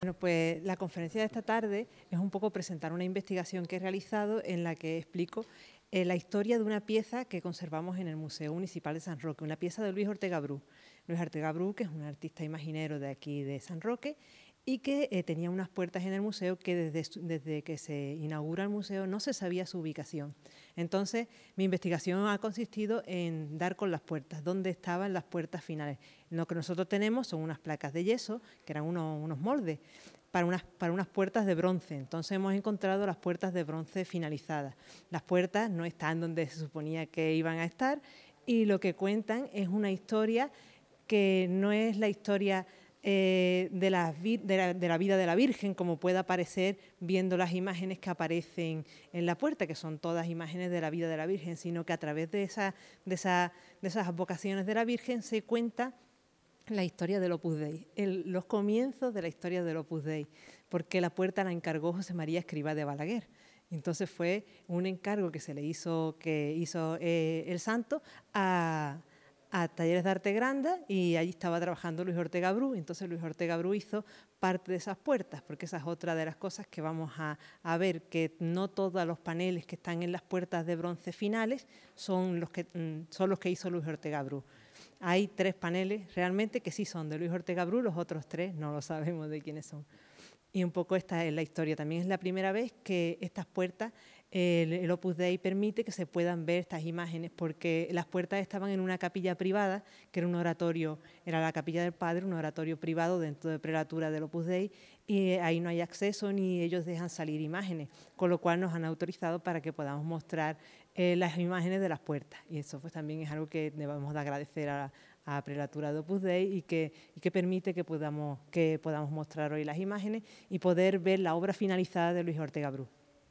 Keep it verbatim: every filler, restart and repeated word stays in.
Bueno, pues la conferencia de esta tarde es un poco presentar una investigación que he realizado en la que explico eh, la historia de una pieza que conservamos en el Museo Municipal de San Roque, una pieza de Luis Ortega Bru. Luis Ortega Bru, que es un artista imaginero de aquí de San Roque, y que eh, tenía unas puertas en el museo que desde, desde que se inaugura el museo no se sabía su ubicación. Entonces, mi investigación ha consistido en dar con las puertas, dónde estaban las puertas finales. Lo que nosotros tenemos son unas placas de yeso, que eran unos, unos moldes, para unas, para unas puertas de bronce. Entonces hemos encontrado las puertas de bronce finalizadas. Las puertas no están donde se suponía que iban a estar y lo que cuentan es una historia que no es la historia eh, de, la, de, la, de la vida de la Virgen, como pueda parecer viendo las imágenes que aparecen en la puerta, que son todas imágenes de la vida de la Virgen, sino que a través de, esa, de, esa, de esas advocaciones de la Virgen se cuenta la historia del Opus Dei, el, los comienzos de la historia del Opus Dei, porque la puerta la encargó José María Escrivá de Balaguer. Entonces fue un encargo que se le hizo, que hizo eh, el santo a, a Talleres de Arte Grande y allí estaba trabajando Luis Ortega Bru. Entonces Luis Ortega Bru hizo parte de esas puertas, porque esa es otra de las cosas que vamos a, a ver, que no todos los paneles que están en las puertas de bronce finales son los que, son los que hizo Luis Ortega Bru. Hay tres paneles realmente que sí son de Luis Ortega Bru, los otros tres no lo sabemos de quiénes son. Y un poco esta es la historia. También es la primera vez que estas puertas, el, el Opus Dei permite que se puedan ver estas imágenes, porque las puertas estaban en una capilla privada, que era un oratorio, era la capilla del Padre, un oratorio privado dentro de prelatura del Opus Dei, y ahí no hay acceso ni ellos dejan salir imágenes, con lo cual nos han autorizado para que podamos mostrar eh, las imágenes de las puertas. Y eso pues también es algo que debemos de agradecer a, a prelatura de Opus Dei y que, y que permite que podamos, que podamos mostrar hoy las imágenes y poder ver la obra finalizada de Luis Ortega Bru.